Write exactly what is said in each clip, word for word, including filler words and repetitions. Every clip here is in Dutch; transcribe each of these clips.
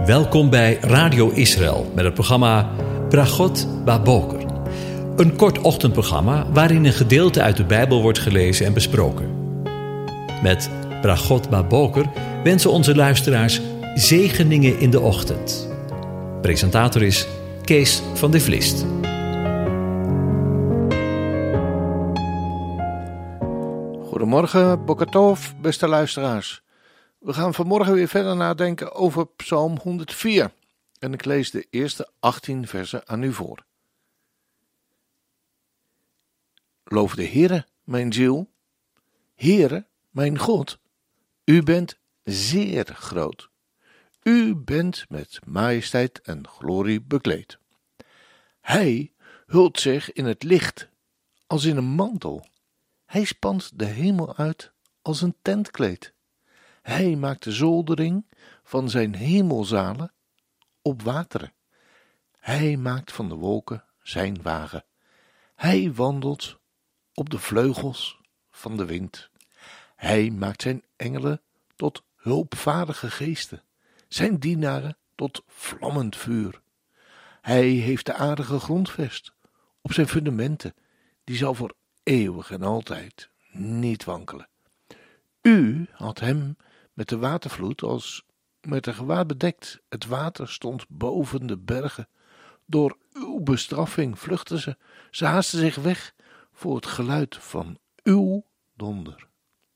Welkom bij Radio Israël met het programma Bragot Baboker. Een kort ochtendprogramma waarin een gedeelte uit de Bijbel wordt gelezen en besproken. Met Bragot Baboker wensen onze luisteraars zegeningen in de ochtend. Presentator is Kees van der Vlist. Goedemorgen, Boker Tov, beste luisteraars. We gaan vanmorgen weer verder nadenken over Psalm honderdvier. En ik lees de eerste achttien versen aan u voor. Loof de Heere, mijn ziel. Heere, mijn God, u bent zeer groot. U bent met majesteit en glorie bekleed. Hij hult zich in het licht als in een mantel. Hij spant de hemel uit als een tentkleed. Hij maakt de zoldering van zijn hemelzalen op wateren. Hij maakt van de wolken zijn wagen. Hij wandelt op de vleugels van de wind. Hij maakt zijn engelen tot hulpvaardige geesten, zijn dienaren tot vlammend vuur. Hij heeft de aarde gegrondvest op zijn fundamenten, die zal voor eeuwig en altijd niet wankelen. U had hem met de watervloed als met een gewaad bedekt. Het water stond boven de bergen. Door uw bestraffing vluchtten ze. Ze haasten zich weg voor het geluid van uw donder.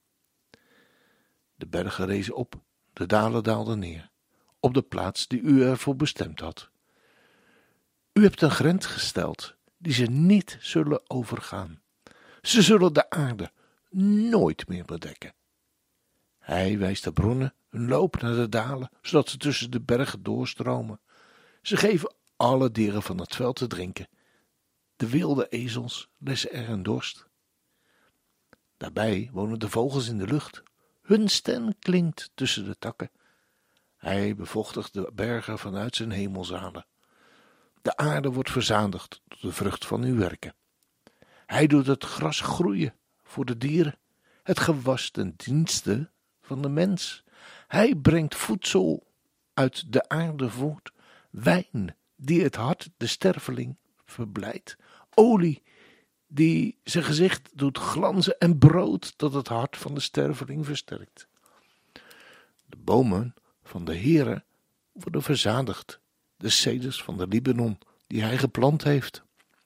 De bergen rezen op, de dalen daalden neer, op de plaats die u ervoor bestemd had. U hebt een grens gesteld die ze niet zullen overgaan. Ze zullen de aarde nooit meer bedekken. Hij wijst de bronnen hun loop naar de dalen, zodat ze tussen de bergen doorstromen. Ze geven alle dieren van het veld te drinken. De wilde ezels lessen er een dorst. Daarbij wonen de vogels in de lucht. Hun stem klinkt tussen de takken. Hij bevochtigt de bergen vanuit zijn hemelzalen. De aarde wordt verzadigd door de vrucht van uw werken. Hij doet het gras groeien voor de dieren, het gewas ten dienste van de mens. Hij brengt voedsel uit de aarde voort, wijn die het hart de sterveling verblijdt, olie die zijn gezicht doet glanzen en brood dat het hart van de sterveling versterkt. De bomen van de Heere worden verzadigd, de ceders van de Libanon die hij geplant heeft.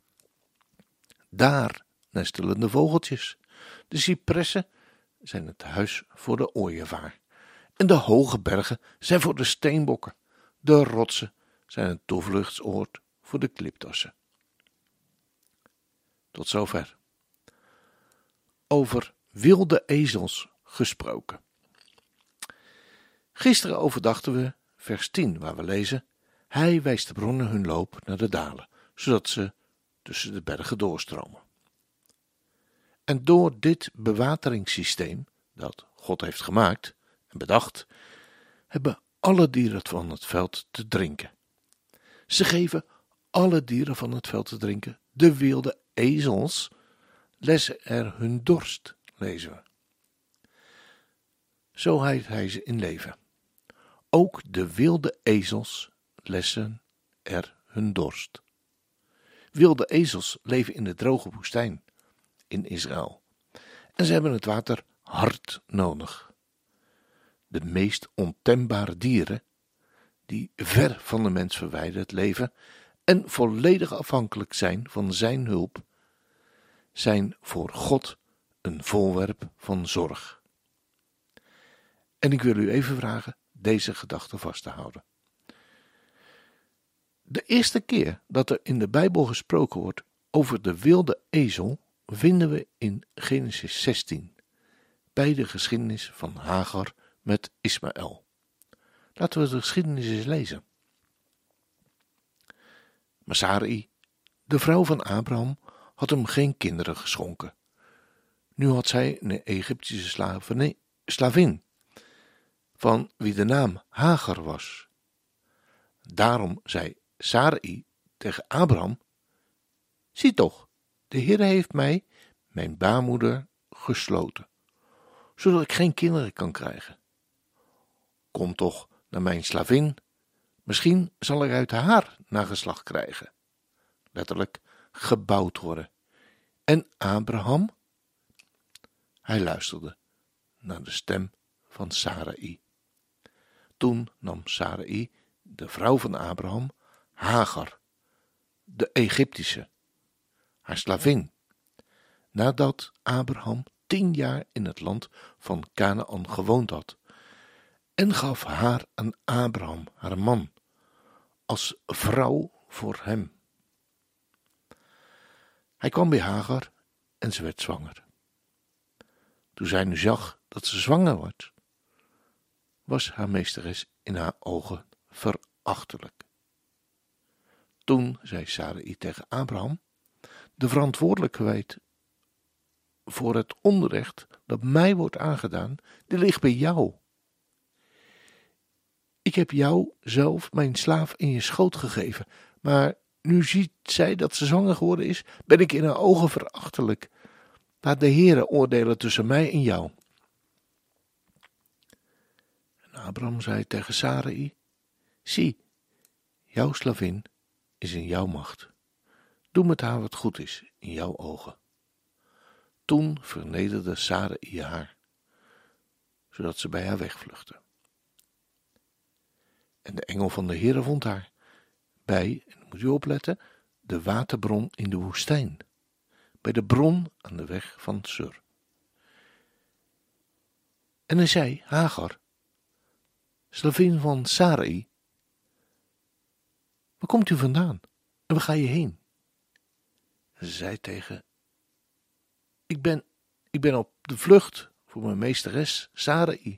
Daar nestelen de vogeltjes. De cipressen zijn het huis voor de ooievaar. En de hoge bergen zijn voor de steenbokken. De rotsen zijn een toevluchtsoord voor de kliptossen. Tot zover. Over wilde ezels gesproken. Gisteren overdachten we vers tien, waar we lezen: Hij wijst de bronnen hun loop naar de dalen, zodat ze tussen de bergen doorstromen. En door dit bewateringssysteem dat God heeft gemaakt en bedacht, hebben alle dieren van het veld te drinken. Ze geven alle dieren van het veld te drinken. De wilde ezels lessen er hun dorst, lezen we. Zo houdt hij ze in leven. Ook de wilde ezels lessen er hun dorst. Wilde ezels leven in de droge woestijn in Israël. En ze hebben het water hard nodig. De meest ontembare dieren, die ver van de mens verwijderd leven en volledig afhankelijk zijn van zijn hulp, zijn voor God een voorwerp van zorg. En ik wil u even vragen deze gedachte vast te houden. De eerste keer dat er in de Bijbel gesproken wordt over de wilde ezel vinden we in Genesis zestien, bij de geschiedenis van Hagar met Ismaël. Laten we de geschiedenis eens lezen. Maar Sarai, de vrouw van Abraham, had hem geen kinderen geschonken. Nu had zij een Egyptische slavin, slavin, van wie de naam Hagar was. Daarom zei Sarai tegen Abraham: Zie toch, de Heere heeft mij, mijn baarmoeder, gesloten, zodat ik geen kinderen kan krijgen. Kom toch naar mijn slavin, Misschien zal ik uit haar nageslacht krijgen. Letterlijk gebouwd worden. En Abraham? Hij luisterde naar de stem van Sarai. Toen nam Sarai, de vrouw van Abraham, Hagar, de Egyptische, haar slavin, nadat Abraham tien jaar in het land van Kanaan gewoond had, en gaf haar aan Abraham, haar man, als vrouw voor hem. Hij kwam bij Hagar en ze werd zwanger. Toen zij nu zag dat ze zwanger was, was haar meesteres in haar ogen verachtelijk. Toen zei Sarai tegen Abraham: de verantwoordelijkheid voor het onrecht dat mij wordt aangedaan, die ligt bij jou. Ik heb jou zelf mijn slaaf in je schoot gegeven, maar nu ziet zij dat ze zwanger geworden is, ben ik in haar ogen verachtelijk. Laat de Heere oordelen tussen mij en jou. En Abraham zei tegen Sarai: zie, jouw slavin is in jouw macht. Doe met haar wat goed is in jouw ogen. Toen vernederde Sarai haar, zodat ze bij haar wegvluchtte. En de engel van de Heere vond haar bij, en moet u opletten, de waterbron in de woestijn, bij de bron aan de weg van Sur. En hij zei: Hagar, slavin van Sarai, waar komt u vandaan en waar ga je heen? En ze zei tegen: ik ben, ik ben op de vlucht voor mijn meesteres Sarai.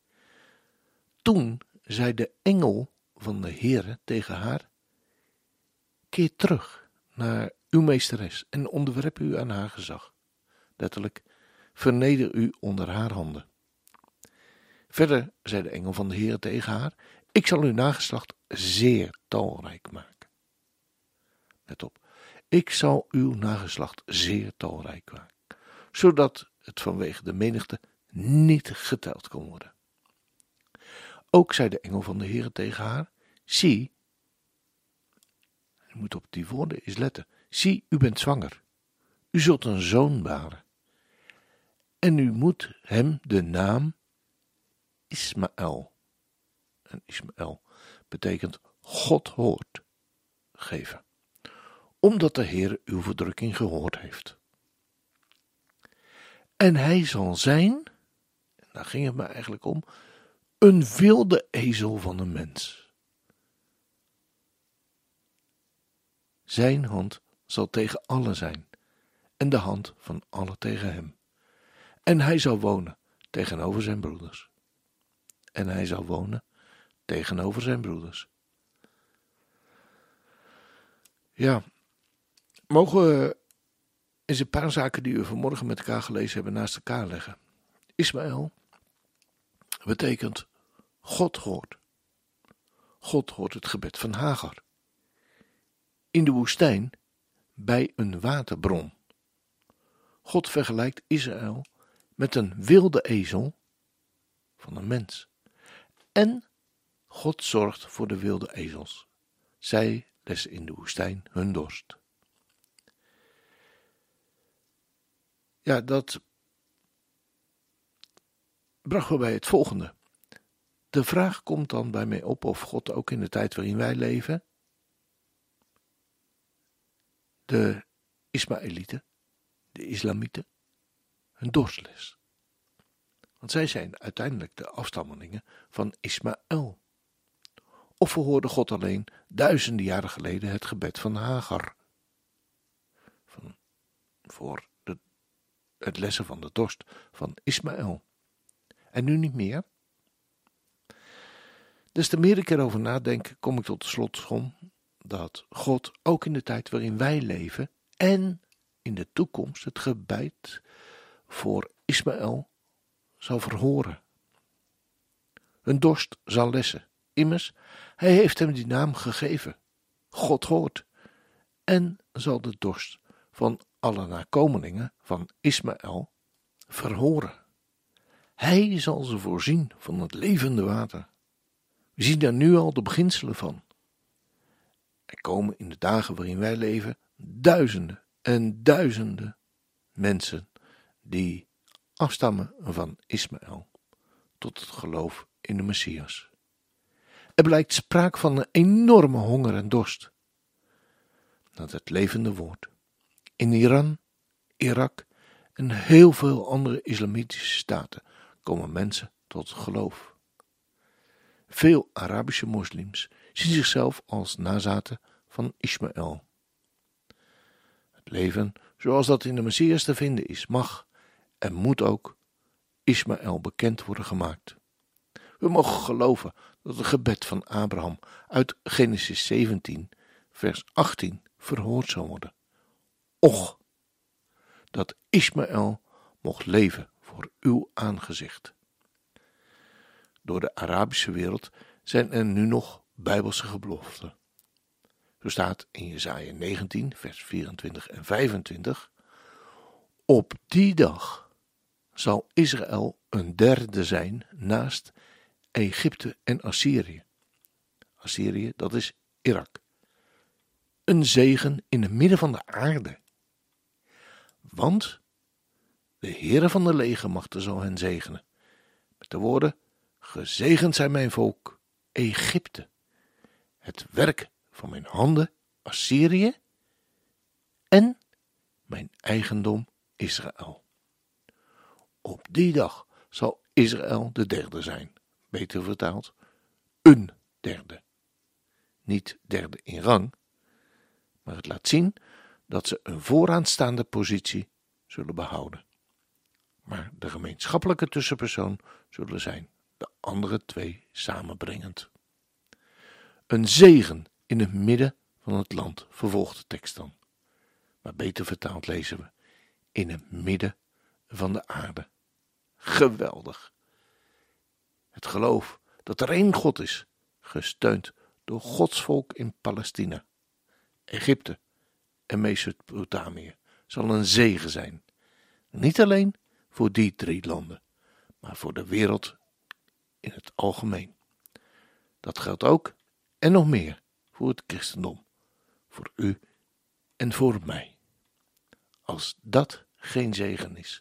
Toen zei de engel van de Heere tegen haar: keer terug naar uw meesteres en onderwerp u aan haar gezag. Letterlijk, verneder u onder haar handen. Verder zei de engel van de Heere tegen haar: ik zal uw nageslacht zeer talrijk maken. Let op, ik zal uw nageslacht zeer talrijk maken, zodat het vanwege de menigte niet geteld kan worden. Ook zei de engel van de Heere tegen haar: zie, u moet op die woorden eens letten, zie, u bent zwanger, u zult een zoon baren, en u moet hem de naam Ismaël, en Ismaël betekent God hoort, geven, omdat de Heer uw verdrukking gehoord heeft. En hij zal zijn, en daar ging het me eigenlijk om, een wilde ezel van een mens. Zijn hand zal tegen allen zijn, en de hand van allen tegen hem. En hij zal wonen tegenover zijn broeders. En hij zal wonen tegenover zijn broeders. Ja, mogen we eens een paar zaken die we vanmorgen met elkaar gelezen hebben naast elkaar leggen. Ismaël betekent God hoort. God hoort het gebed van Hagar. In de woestijn bij een waterbron. God vergelijkt Israël met een wilde ezel van een mens. En God zorgt voor de wilde ezels. Zij lessen in de woestijn hun dorst. Ja, dat bracht me bij het volgende. De vraag komt dan bij mij op of God ook in de tijd waarin wij leven de Ismaëlieten, de Islamieten, hun dorst lest. Want zij zijn uiteindelijk de afstammelingen van Ismaël. Of verhoorde God alleen duizenden jaren geleden het gebed van Hagar van, voor de, het lessen van de dorst van Ismaël. En nu niet meer? Des te meer ik erover nadenk, kom ik tot de slotsom dat God ook in de tijd waarin wij leven en in de toekomst het gebed voor Ismaël zal verhoren. Hun dorst zal lessen. Immers, hij heeft hem die naam gegeven. God hoort en zal de dorst van alle nakomelingen van Ismaël verhoren. Hij zal ze voorzien van het levende water, We zien daar nu al de beginselen van. Er komen in de dagen waarin wij leven duizenden en duizenden mensen die afstammen van Ismaël tot het geloof in de Messias. Er blijkt sprake van een enorme honger en dorst naar het levende woord. In Iran, Irak en heel veel andere islamitische staten komen mensen tot het geloof. Veel Arabische moslims zien zichzelf als nazaten van Ismaël. Het leven zoals dat in de Messias te vinden is, mag en moet ook Ismaël bekend worden gemaakt. We mogen geloven dat het gebed van Abraham uit Genesis zeventien, vers achttien verhoord zal worden. Och, dat Ismaël mocht leven voor uw aangezicht. Door de Arabische wereld zijn er nu nog Bijbelse beloften. Zo staat in Jesaja negentien, vers vierentwintig en vijfentwintig. Op die dag zal Israël een derde zijn naast Egypte en Assyrië. Assyrië, dat is Irak. Een zegen in het midden van de aarde. Want de Heere van de legermachten zal hen zegenen. Met de woorden, gezegend zijn mijn volk, Egypte, het werk van mijn handen, Assyrië, en mijn eigendom, Israël. Op die dag zal Israël de derde zijn, beter vertaald, een derde. Niet derde in rang, maar het laat zien dat ze een vooraanstaande positie zullen behouden. Maar de gemeenschappelijke tussenpersoon zullen zijn, de andere twee samenbrengend. Een zegen in het midden van het land, vervolgt de tekst dan. Maar beter vertaald lezen we, in het midden van de aarde. Geweldig. Het geloof dat er één God is, gesteund door Gods volk in Palestina, Egypte en Mesopotamië, zal een zegen zijn. Niet alleen voor die drie landen, maar voor de wereld in het algemeen. Dat geldt ook en nog meer voor het christendom, voor u en voor mij. Als dat geen zegen is.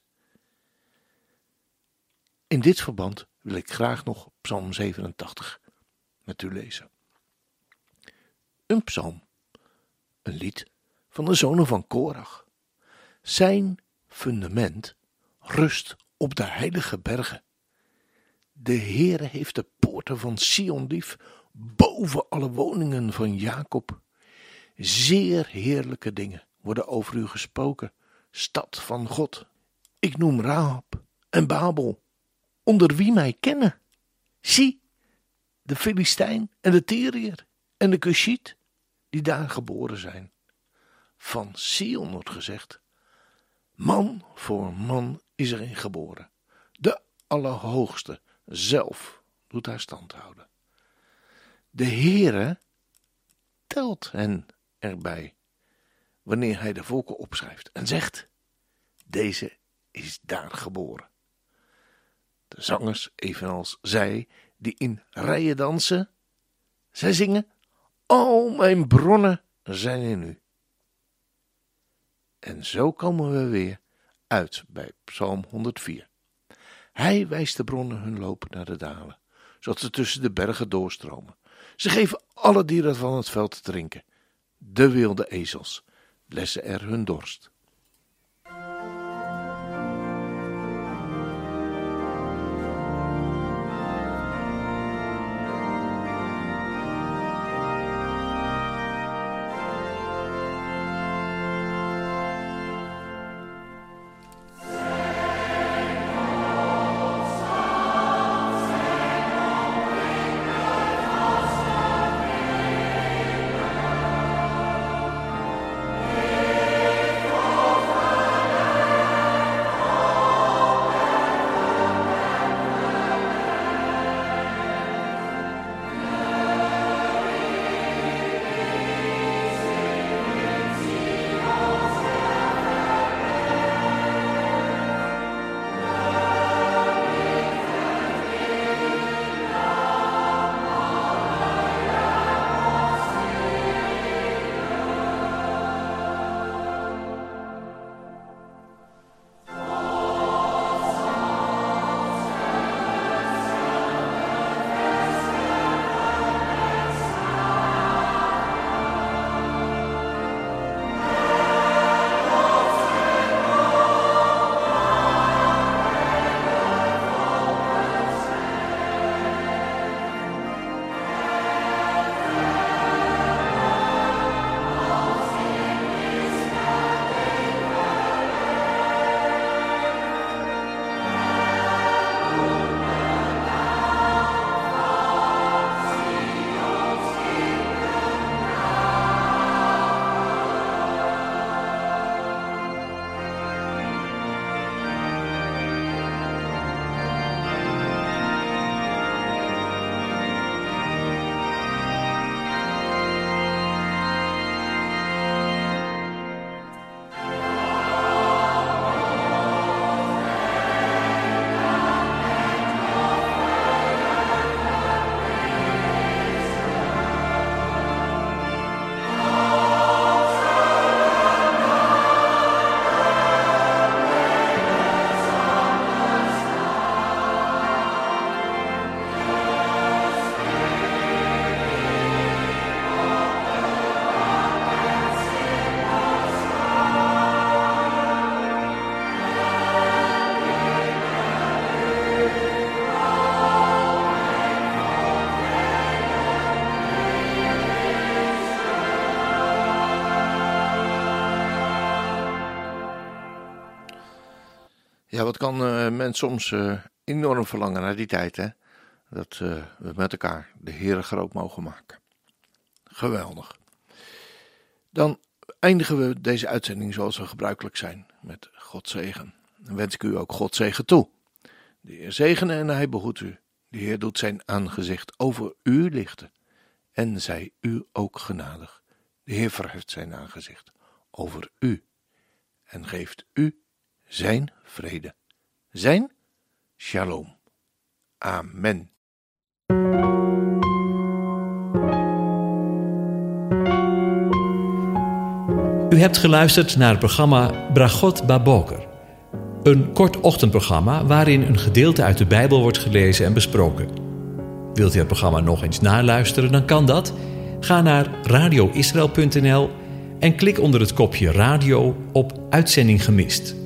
In dit verband wil ik graag nog Psalm zevenentachtig met u lezen. Een psalm, een lied van de zonen van Korach. Zijn fundament rust op de heilige bergen. De Heere heeft de poorten van Sion lief, boven alle woningen van Jacob. Zeer heerlijke dingen worden over u gesproken, stad van God. Ik noem Rahab en Babel, onder wie mij kennen. Zie, de Filistijn en de Tyriër en de Cushiet, die daar geboren zijn. Van Sion wordt gezegd, man voor man is erin geboren. De Allerhoogste zelf doet haar stand houden. De Heere telt hen erbij, wanneer hij de volken opschrijft en zegt, deze is daar geboren. De zangers, evenals zij, die in rijen dansen, zij zingen, al mijn bronnen zijn in u. En zo komen we weer uit bij Psalm honderdvier. Hij wijst de bronnen hun loop naar de dalen, zodat ze tussen de bergen doorstromen. Ze geven alle dieren van het veld te drinken. De wilde ezels blessen er hun dorst. For Ja, wat kan uh, men soms uh, enorm verlangen naar die tijd, hè? Dat uh, we met elkaar de Heere groot mogen maken. Geweldig. Dan eindigen we deze uitzending zoals we gebruikelijk zijn, met Gods zegen. Dan wens ik u ook Gods zegen toe. De Heer zegene en hij behoedt u. De Heer doet zijn aangezicht over u lichten en zij u ook genadig. De Heer verheft zijn aangezicht over u en geeft u zijn vrede, zijn shalom. Amen. U hebt geluisterd naar het programma Bragot Baboker. Een kort ochtendprogramma waarin een gedeelte uit de Bijbel wordt gelezen en besproken. Wilt u het programma nog eens naluisteren, dan kan dat. Ga naar radio israël punt n l en klik onder het kopje radio op Uitzending gemist.